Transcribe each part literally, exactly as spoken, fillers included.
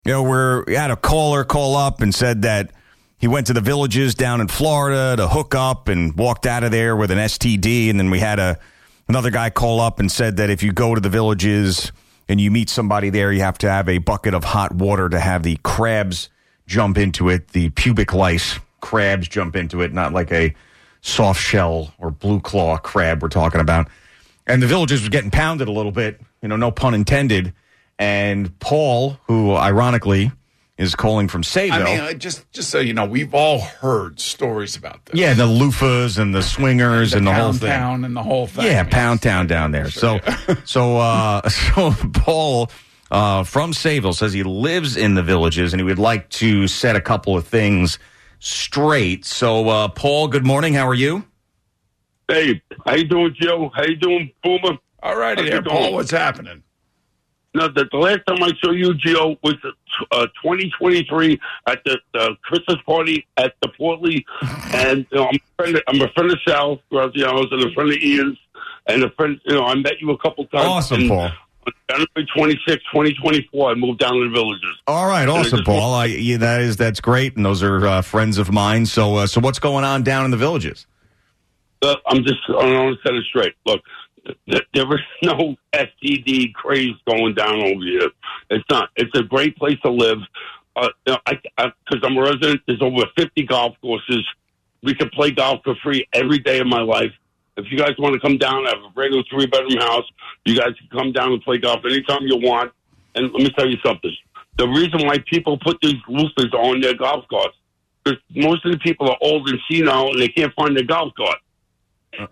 You know, we're, we had a caller call up and said that he went to the Villages down in Florida to hook up and walked out of there with an S T D. And then we had a another guy call up and said that if you go to the Villages and you meet somebody there, you have to have a bucket of hot water to have the crabs jump into it, the pubic lice crabs jump into it, not like a soft shell or blue claw crab we're talking about. And the Villages was getting pounded a little bit, you know, no pun intended. And Paul, who ironically is calling from Sayville. I mean, just just so you know, we've all heard stories about this. Yeah, the loofahs and the swingers and the, and the whole thing. Pound Town and the whole thing. Yeah, Pound Town down there. Sure, so, yeah. so, uh, so Paul uh, from Sayville says he lives in the Villages and he would like to set a couple of things straight. So, uh, Paul, good morning. How are you? Hey, how you doing, Joe? How you doing, Boomer? All righty there, Paul. What's happening? No, the, the last time I saw you, Gio, was uh, twenty twenty-three at the, the Christmas party at the Portly, and you know, I'm, a friend of, I'm a friend of Sal Graziano's and a friend of Ian's, and a friend. You know, I met you a couple times. Awesome, and Paul. On January twenty-sixth, twenty twenty-four, I moved down to the Villages. All right, awesome, Paul. I, yeah, that is that's great, and those are uh, friends of mine. So, uh, so what's going on down in the Villages? Uh, I'm just I want to set it straight. Look. There is no S T D craze going down over here. It's not. It's a great place to live. Uh, you know, I, because I'm a resident, there's over fifty golf courses. We can play golf for free every day of my life. If you guys want to come down, I have a regular three-bedroom house. You guys can come down and play golf anytime you want. And let me tell you something. The reason why people put these loofahs on their golf carts, because most of the people are old and senile and they can't find their golf cart. Oh.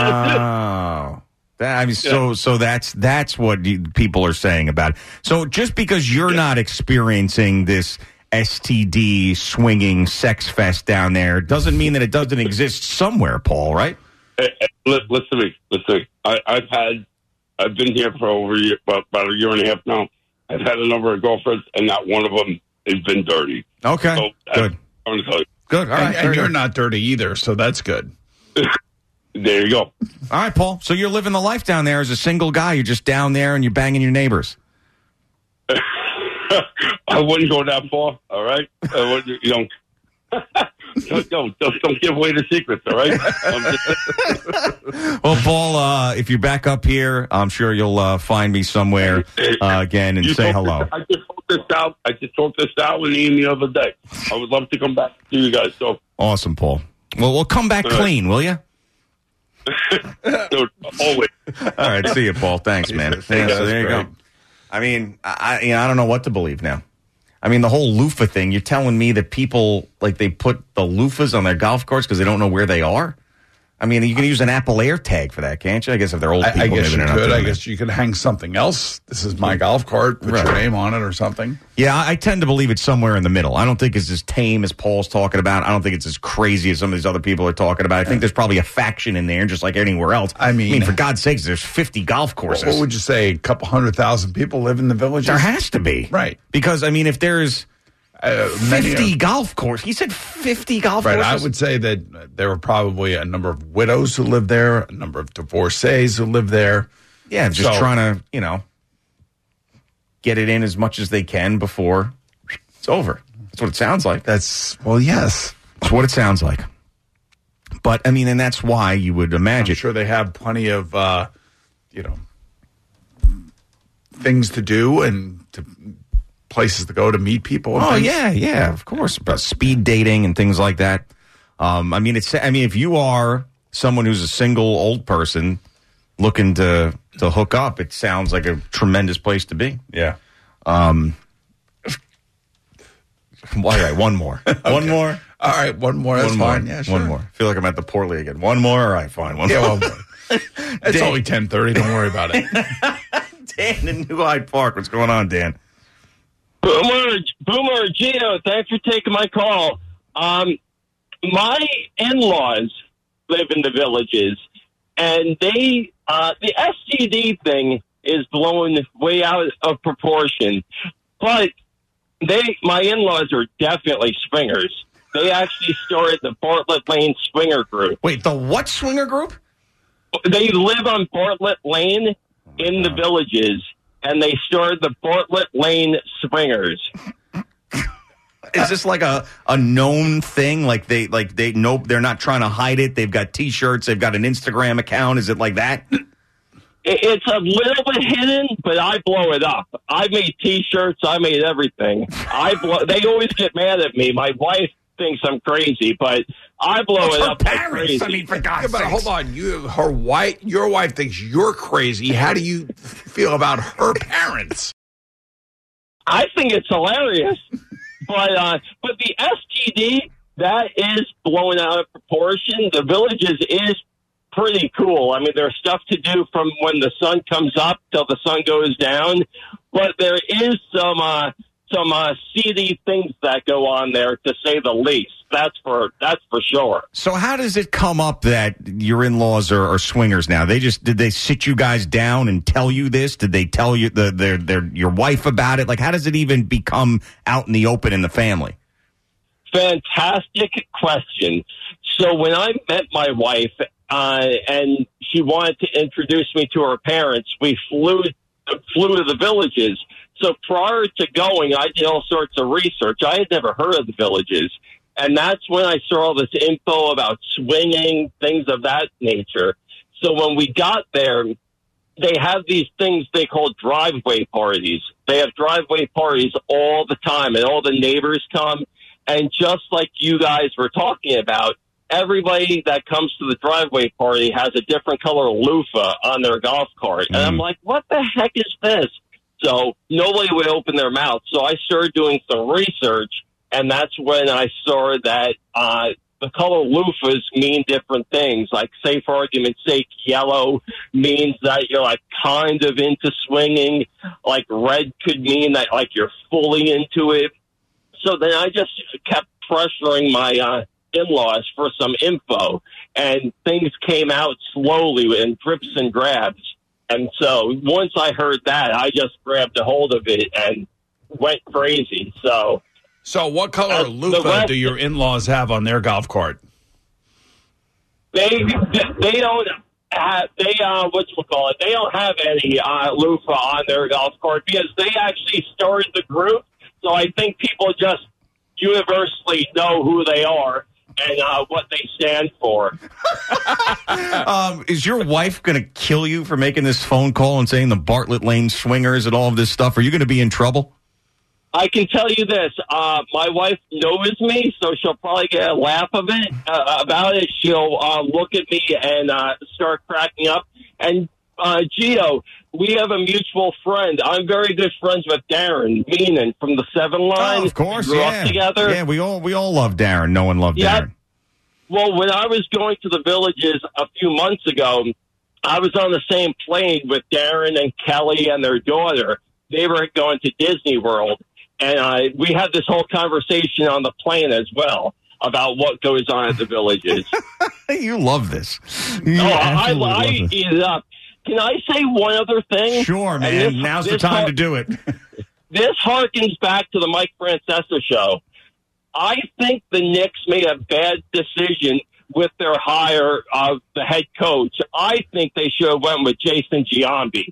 Uh, That, I mean, so so that's that's what you, people are saying about it. So just because you're yeah. not experiencing this S T D swinging sex fest down there doesn't mean that it doesn't exist somewhere, Paul. Right? Hey, hey, listen to me. Listen to me. I, I've had, I've been here for over a year, about, about a year and a half now. I've had a number of girlfriends, and not one of them has been dirty. Okay, so, good. I, I want to tell you. Good. All right, and, and you're not dirty either, so that's good. There you go. All right, Paul. So you're living the life down there as a single guy. You're just down there and you're banging your neighbors. I wouldn't go that far, all right? I wouldn't, you know, don't, don't, don't give away the secrets, all right? Well, Paul, uh, if you're back up here, I'm sure you'll uh, find me somewhere uh, again and you say hello. This, I just talked this out. I just talked this out with Ian the other day. I would love to come back to you guys. So awesome, Paul. Well, we'll come back all clean, right. Will you? Dude, always. All right, see you, Paul. Thanks, man. Yeah, so there you go. I mean, I you know, I don't know what to believe now. I mean, the whole loofah thing. You're telling me that people like they put the loofahs on their golf carts because they don't know where they are. I mean, you can use an Apple Air tag for that, can't you? I guess if they're old people, I, I guess maybe you they're could. not I guess it. you could hang something else. This is my golf cart. Put right. your name on it or something. Yeah, I tend to believe it's somewhere in the middle. I don't think it's as tame as Paul's talking about. I don't think it's as crazy as some of these other people are talking about. I think there's probably a faction in there, just like anywhere else. I mean, I mean for God's sakes, there's fifty golf courses. What would you say? A couple hundred thousand people live in the Villages? There has to be. Right. Because, I mean, if there's uh, fifty are, golf courses, he said fifty golf right, courses? I would say that there were probably a number of widows who lived there, a number of divorcees who lived there. Yeah, just so, trying to, you know, get it in as much as they can before it's over. That's what it sounds like. That's, well, yes. That's what it sounds like. But, I mean, and that's why you would imagine. I'm sure they have plenty of, uh, you know, things to do and to places to go to meet people. And oh, things. yeah, yeah, of course. About speed dating and things like that. Um, I mean, it's. I mean, if you are someone who's a single old person looking to, to hook up, it sounds like a tremendous place to be. Yeah. Um, all right, one more. okay. One more. All right, one more. That's one more. fine. Yeah, sure. One more. I feel like I'm at the Portly again. One more. All right, fine. One yeah, more. one more. It's Dan. Only ten thirty. Don't worry about it. Dan in New Hyde Park. What's going on, Dan? Boomer, Boomer, Gio, thanks for taking my call. Um, my in-laws live in the Villages, and they uh, the S T D thing is blown way out of proportion. But they, my in-laws are definitely swingers. They actually started the Bartlett Lane Swinger Group. Wait, the what swinger group? They live on Bartlett Lane oh in God. the Villages, and they started the Bartlett Lane Swingers. Is this like a, a known thing? Like they like they nope, they're not trying to hide it. They've got T-shirts. They've got an Instagram account. Is it like that? It's a little bit hidden, but I blow it up. I made T-shirts. I made everything. I blow. They always get mad at me. My wife thinks I'm crazy, but I blow It's it her up like parents. crazy. I mean, for Yeah, God's but sake. hold on, you, her wife, your wife thinks you're crazy. How do you feel about her parents? I think it's hilarious, but uh, but the S T D that is blown out of proportion. The Villages is pretty cool. I mean, there's stuff to do from when the sun comes up till the sun goes down, but there is some uh, some uh, seedy things that go on there, to say the least. That's for that's for sure. So how does it come up that your in-laws are, are swingers now? They just did they sit you guys down and tell you this? Did they tell you the their their your wife about it? Like, how does it even become out in the open in the family? Fantastic question. So when I met my wife uh, and she wanted to introduce me to her parents, we flew flew to the Villages. So prior to going, I did all sorts of research. I had never heard of the Villages. And that's when I saw all this info about swinging, things of that nature. So when we got there, they have these things they call driveway parties. They have driveway parties all the time, and all the neighbors come. And just like you guys were talking about, everybody that comes to the driveway party has a different color loofah on their golf cart. And I'm like, what the heck is this? So nobody would open their mouth. So I started doing some research, and that's when I saw that uh, the color loofahs mean different things. Like, say, for argument's sake, yellow means that you're, like, kind of into swinging. Like, red could mean that, like, you're fully into it. So then I just kept pressuring my uh, in-laws for some info, and things came out slowly in drips and drabs. And so once I heard that, I just grabbed a hold of it and went crazy. So, So what color Uh, the loofah rest- do your in-laws have on their golf cart? They they don't have they uh what you call it? They don't have any uh, loofah on their golf cart because they actually started the group. So I think people just universally know who they are and uh, what they stand for. Um, is your wife going to kill you for making this phone call and saying the Bartlett Lane Swingers and all of this stuff? Are you going to be in trouble? I can tell you this: uh, my wife knows me, so she'll probably get a laugh of it uh, about it. She'll uh, look at me and uh, start cracking up. And uh, Gio, we have a mutual friend. I'm very good friends with Darren Meenan from the Seven Line. Oh, of course, we grew yeah. up together. Yeah, we all we all love Darren. No one loved Yeah. Darren. Well, when I was going to the Villages a few months ago, I was on the same plane with Darren and Kelly and their daughter. They were going to Disney World. And uh, we had this whole conversation on the plane as well about what goes on at the Villages. You love this. You oh, I, absolutely I love this. eat it up. Can I say one other thing? Sure, And man. this- Now's the this time har- to do it. This harkens back to the Mike Francesa show. I think the Knicks made a bad decision with their hire of the head coach. I think they should have went with Jason Giambi.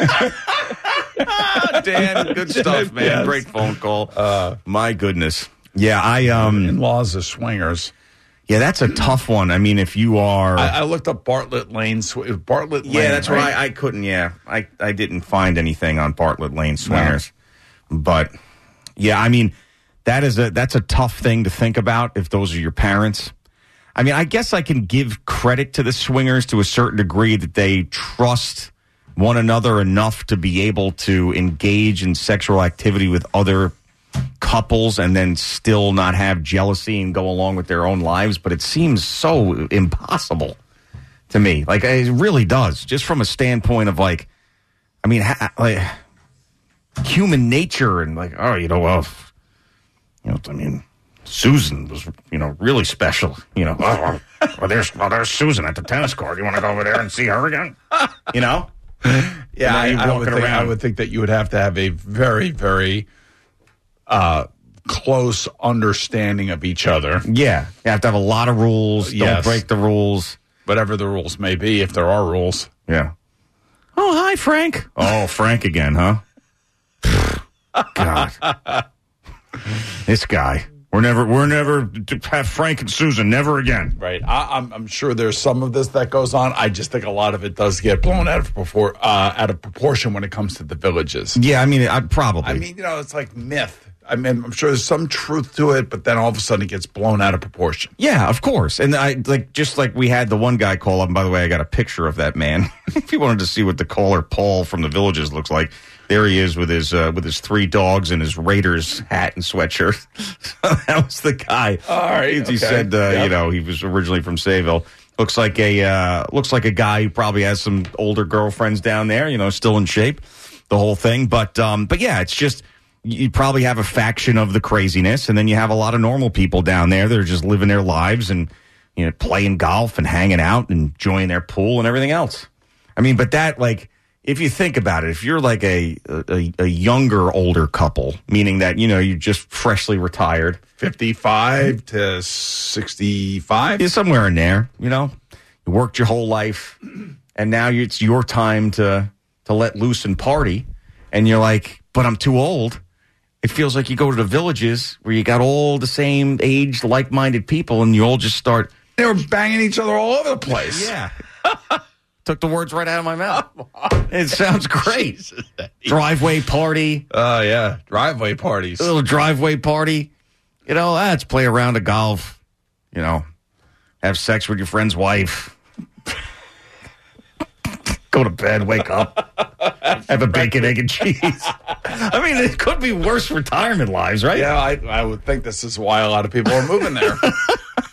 Dan, good stuff, man. Yes. Great phone call. Uh, My goodness. Yeah, I um In-laws are swingers. yeah, that's a tough one. I mean, if you are I, I looked up Bartlett Lane. Sw- Bartlett Lane. Yeah, that's right. right. I, I couldn't, yeah. I, I didn't find anything on Bartlett Lane Swingers. But yeah, I mean, that is a that's a tough thing to think about if those are your parents. I mean, I guess I can give credit to the Swingers to a certain degree that they trust one another enough to be able to engage in sexual activity with other couples and then still not have jealousy and go along with their own lives. But it seems so impossible to me. Like, it really does. Just from a standpoint of, like, I mean, ha- like human nature and, like, oh, you know, well, you know, I mean, Susan was, you know, really special. You know, oh, well, there's, well, there's Susan at the tennis court. You want to go over there and see her again? You know? Yeah, I, And then I, you would walking think, I around. would think that you would have to have a very, very uh, close understanding of each other, Yeah. You have to have a lot of rules. Don't Yes. break the rules. whatever the rules may be, if there are rules. Yeah. Oh, hi, Frank. Oh, Frank again, huh? God. This guy. We're never, we're never have Frank and Susan, never again. Right. I, I'm, I'm sure there's some of this that goes on. I just think a lot of it does get blown out of before, uh, out of proportion when it comes to the villages. Yeah, I mean, I, probably. I mean, you know, it's like myth. I mean, I'm sure there's some truth to it, but then all of a sudden it gets blown out of proportion. Yeah, of course. And I like just like we had the one guy call up. And by the way, I got a picture of that man. If you wanted to see what the caller Paul from the Villages looks like, there he is with his uh, with his three dogs and his Raiders hat and sweatshirt. That was the guy. All right. He, okay. he said, uh, yep. you know, he was originally from Sayville. Looks like a uh, looks like a guy who probably has some older girlfriends down there. You know, still in shape, the whole thing. But um, but yeah, it's just. You probably have a faction of the craziness, and then you have a lot of normal people down there that are just living their lives and, you know, playing golf and hanging out and enjoying their pool and everything else. I mean, but that, like, if you think about it, if you're like a, a, a younger, older couple, meaning that, you know, you're just freshly retired. fifty-five to sixty-five? Yeah, somewhere in there, you know. You worked your whole life, and now it's your time to to let loose and party, and you're like, but I'm too old. It feels like you go to the Villages where you got all the same age, like-minded people, and you all just start. They were banging each other all over the place. Yeah. Took the words right out of my mouth. It sounds great. Driveway party. Oh, uh, yeah. Driveway parties. A little driveway party. You know, ah, let's play a round of golf. You know, have sex with your friend's wife. Go to bed, wake up, have a bacon, egg, and cheese. I mean, it could be worse retirement lives, right? Yeah, I, I would think this is why a lot of people are moving there.